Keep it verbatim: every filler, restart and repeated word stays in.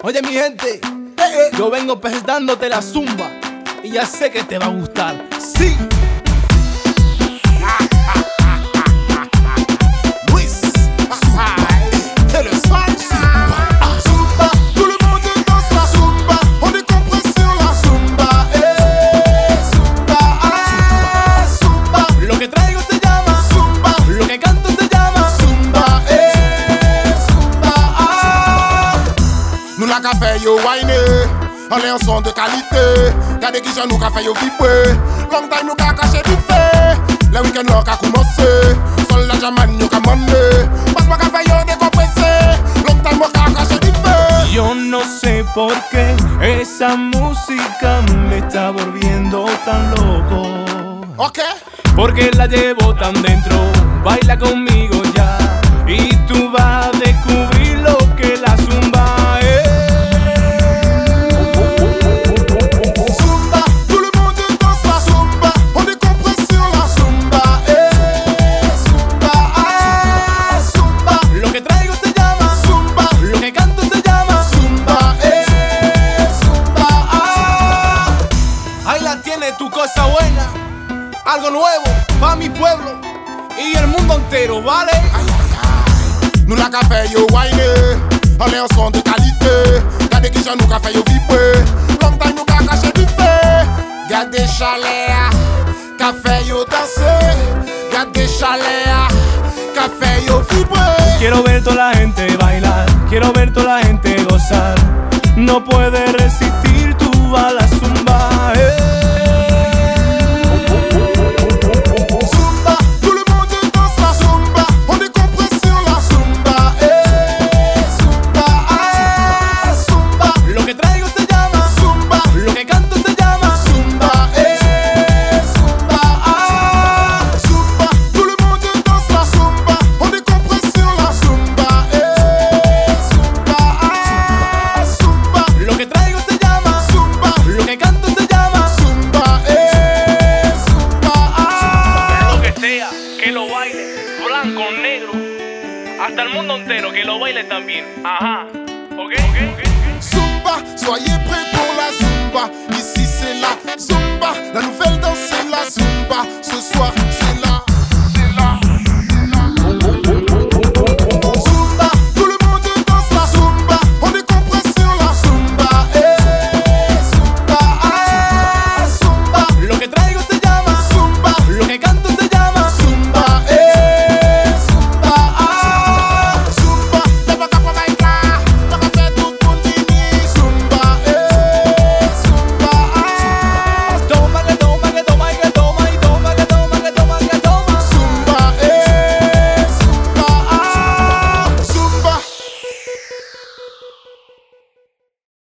Oye mi gente, eh, eh. yo vengo presentándote la zumba y ya sé que te va a gustar. Sí. Luis, c'est le soir. Zumba, tout le monde danse la zumba. On est compris sur la zumba. Eh, zumba, ah, zumba. Lo que traigo se llama zumba. Lo que canto se llama zumba. Eh, zumba, ah. Nous la café yo wine. On est en son de qualité. Gardez qui j'en nous café yo vibrer. Long time nous ka caché du fait. Le week-end là ka commencé. Sol la jaman yo ka mandé. Passe-moi café yo décompressé. Long time moi ka caché du fait. Yo no sé por qué esa música me está volviendo tan loco. Ok. Porque la llevo tan dentro. Baila conmigo ya y tú vas a descubrir lo que la zumba es. Zumba, tout le monde danse la zumba. On est compris sur la zumba. Eh, zumba, ah, zumba. Lo que traigo se llama zumba. Lo que canto se llama zumba. Eh, zumba, ah. Ahí la tienes, tu cosa buena. Algo nuevo pa' mi pueblo y el mundo entero, ¿vale? Aïe, aïe, aïe. Nous la café yo wine. On est en son de qualité. Gardez qui j'en nous café yo vibrer. Long time nous ka caché du fait. Gardez chaleur. Café yo danser. Gardez chaleur. Café yo vibrer. Quiero ver toda la gente bailar, quiero ver toda la gente gozar. No puede resistir tú a la zumba. Eh. Zumba, tout le monde danse la zumba. On est compris sur la zumba. Eh, zumba, ah, zumba. Lo que traigo se llama zumba. Lo que canto se llama zumba. Eh, zumba, ah, zumba. Tout le monde danse la zumba. On est compris sur la zumba. Eh, zumba, ah, zumba. Lo que traigo se llama zumba. Lo que canto se llama zumba. Eh, zumba, ah. Lo que sea, que lo baile, blanco, negro, hasta el mundo entero, que lo baile también. Ajá, ok, ok, ok. Zumba, soyez prêts pour la zumba. Ici c'est la zumba, la nouvelle danse c'est la zumba. Ce soir